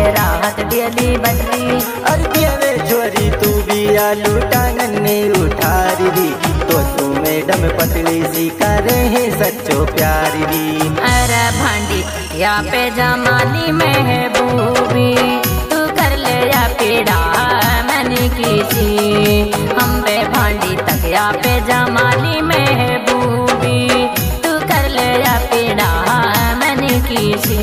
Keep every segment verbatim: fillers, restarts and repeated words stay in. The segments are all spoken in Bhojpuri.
राहत डेली बदली। और पियावे छोरी तू भी आलू टांगन में उठारी दी, तो तू मैडम पतली सी करे है सच्चो प्यार दी। अरे भांडी तकिया पे जमाली महबूबी, तू कर ले या पीड़ा मैंने किसी। हम पे भांडी तकिया पे जमाली महबूबी, तू कर ले या पीड़ा मैंने किसी।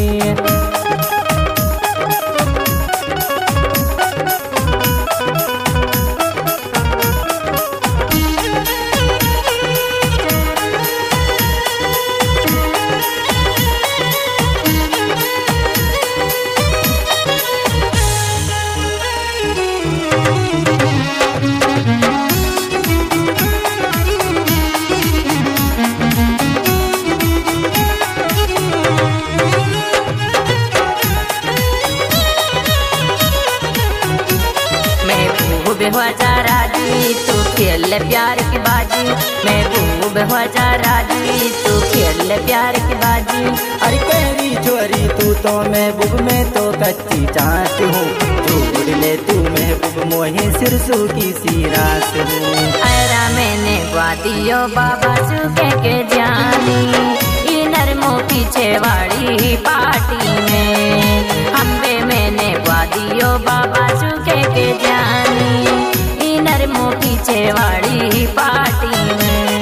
हो जा राजी तू खेल प्यार की बाजी, महबूब हो जा राजी तू खेल प्यार की बाजी। अरे कहरी चोरी तू तो महबूब में तो कच्ची चाट हूँ, छोड़ ले तू महबूब मोहे सिरसू की सी रात हूँ। अरा मैंने ग्वादियो बाबा सुखे के जानी, इनर मो पीछे वाली पार्टी में। हम्बे मैंने ग्वादियो बाबा सुखे के जानी, इनर मो पीछे वाली पार्टी में।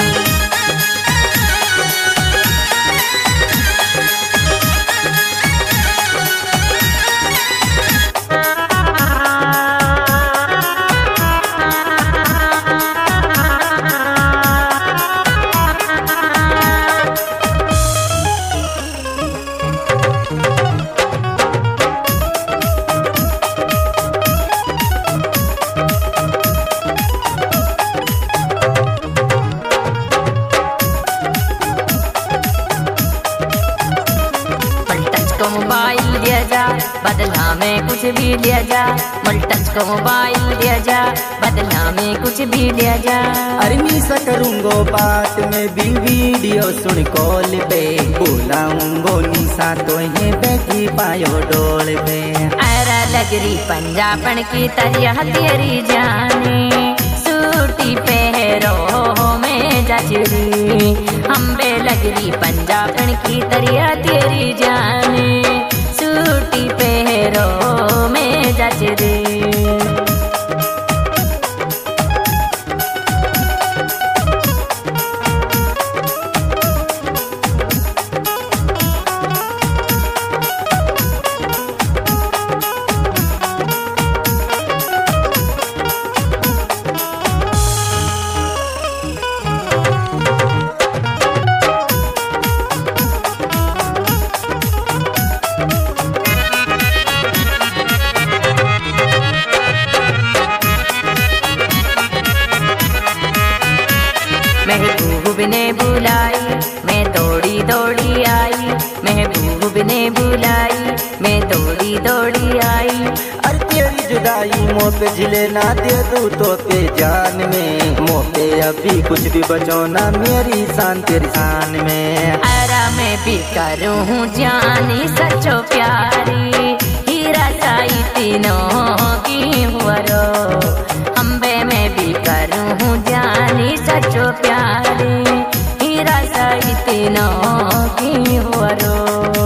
मोबाइल दिया जा बदला में कुछ भी लिया जा, मल्टच को मोबाइल दिया जा बदला में कुछ भी लिया जा। अरे मीसा करूंगो बात में भी वीडियो सुन कॉल पे, बुलाऊंगो निशा तो है बैठी पायो डोल पे। अरा लगरी पंजाबन की तरिया तेरी जानी, सूटी पहरो में जचरी। हम्बे लगरी पंजाबन की तरिया तेरी जानी, सूटी पहरो में जचरी। महबूब ने बुलाई मैं दौड़ी दौड़ी आई, महबूब ने बुलाई मैं दौड़ी दौड़ी आई। अरे तेरी जुदाई मोह पे झिले ना दे दू तो पे जान में, मोह पे अभी कुछ भी बचो ना मेरी शान तेरी शान में। अरा मैं भी करूँ हूँ जानी सचो प्यारी, हीरा साई तीनों की हुआरो। अम्बे मैं भी करूँ हूँ जानी सचो प्यारी, हीरा साई तीनों की हुआरो।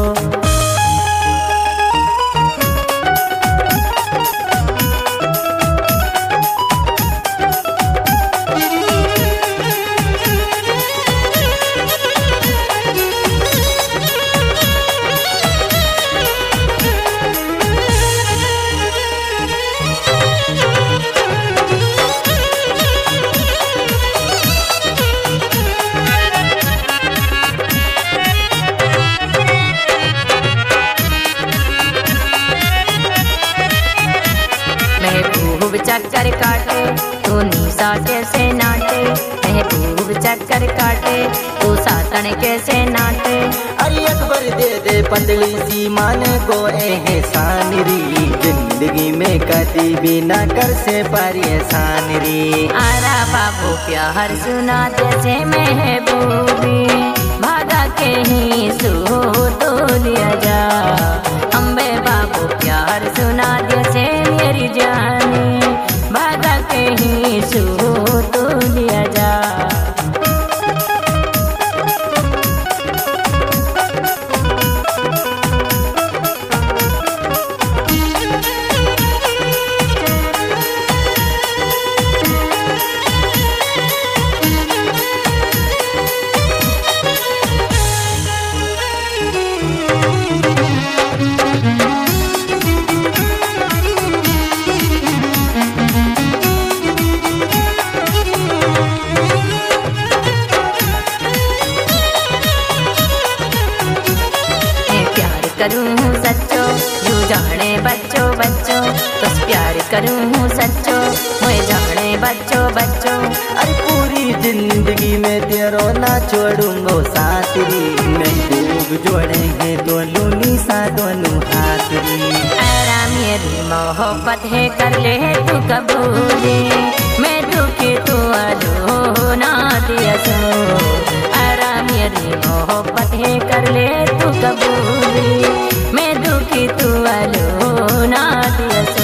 महबूब चक्कर काटे तू निशा कैसे नाटे, महबूब चक्कर काटे तू सातन कैसे नाटे। अरे अकबर दे दे पतली सी माने को एहसान री, जिंदगी में कभी भी ना कर से पारी एहसान री। आरा बाबू प्यार सुना जैसे महबूबी, भागा के ही सो तो लिया जा। अम्बे बाबू करूँ हूँ सच्चो मैं झगड़े बच्चों बच्चों। अरे पूरी जिंदगी में तेरो ना छोड़ूंगो साथ री, मैं डूब जोड़ेंगे दोनों निशा दोनों हाथ री। अरा मेरी मोहब्बत है कर ले तू कबूली, मैं दुखी तू अलो ना दिया सो। अरा मेरी मोहब्बत है कर ले तू कबूली, मैं दुखी तू अलो ना दिया सो।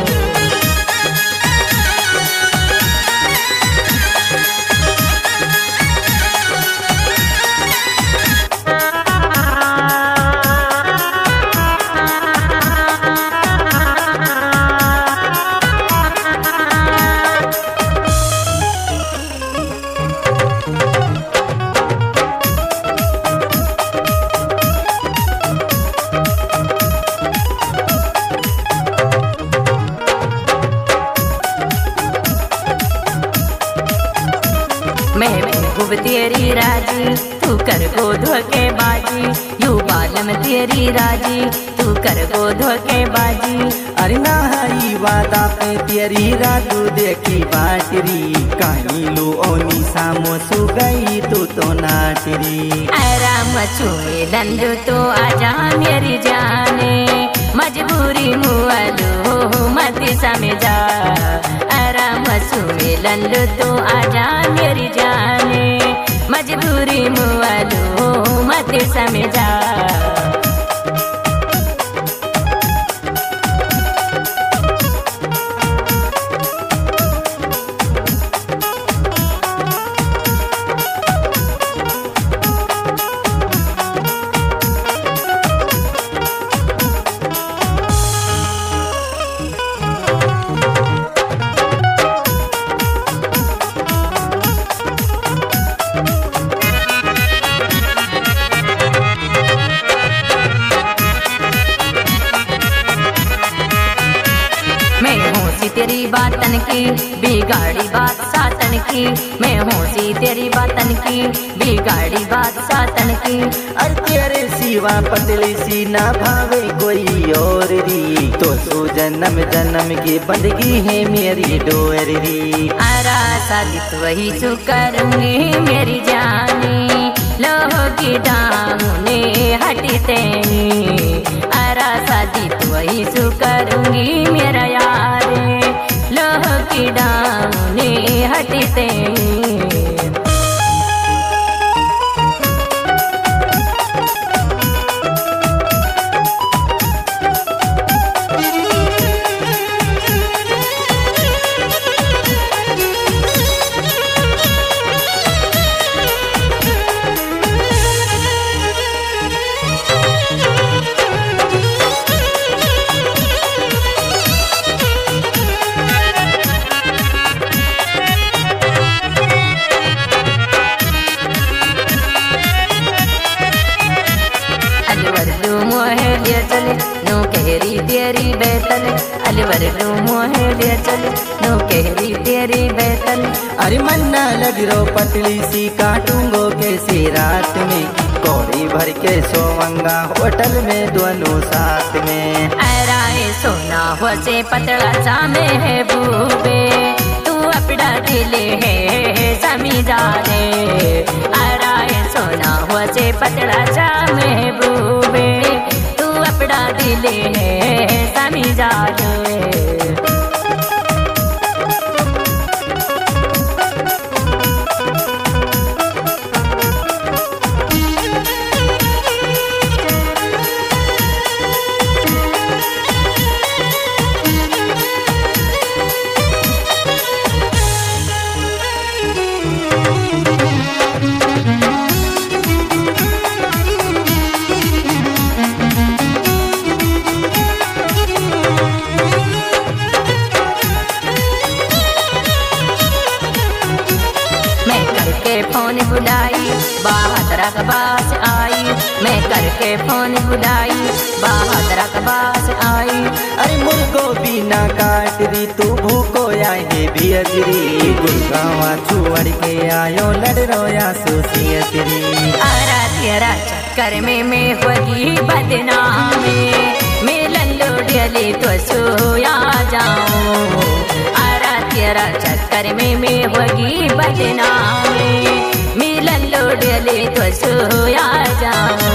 मैं महबूब तेरी राजी तू कर गो धोखे बाजी, यू बालम तेरी राजी तू कर गो धोखे बाजी। अरे ना हरी वादा पे तेरी रातू देखी बाटरी, कहीं लो ओनी सामो सु गई तू तो नाटरी। अरा मचुए लंदू तो आजा मेरी जाने, मजबूरी मुआलो मत समझा। अरा मचुए लंदू तो आजा मेरी जाने, मजबूरी मुआलो मत समझा। तेरी बातन की बिगाड़ी बात सातन की, मैं होशी तेरी बातन की बिगाड़ी बात सातन की। अरे तेरे सिवा पतली सी ना भावे कोई और री, तो सो जन्म जन्म की बंदगी है मेरी डोरी। अरा शादी तो वही सु करूंगी मेरी जानी, लोहो की डामने हटी तेनी। अरा शादी तो वही सु करूंगी मेरा यार, लोह की डामने हटी तेनी। चले नो कहरी तेरी बेतल, अलवर नो मोहे ले चले नो कहरी तेरी बेतल। अरे मन्ना लग रो पतली सी काटूंगो कैसी रात में, कौड़ी भर के सोवंगा होटल में दोनों साथ में। अराए सोना हो से पतला सा में है बूबे, तू अपना दिल है समझा दे। अराए सोना हो से पतला सा में बूबे, अपना दिल है समझा दे। फोन बुलाई बहादुरा के पास आई, मैं करके फोन बुलाई बहादुरा के पास आई। अरे मुर्गो बिना काट दी तू भूको आए भी अजरी, गुड़गावा छुअड़ के आयो लड़ रोया सोसियतरी। अरा तेरा चक्कर में मैं होगी बदनामी, मैं लल्लो डले तो सोया जाऊं, आरा तेरा चक्कर में मैं होगी बदनामी, मिलन लौट ले तो सोया जाऊं।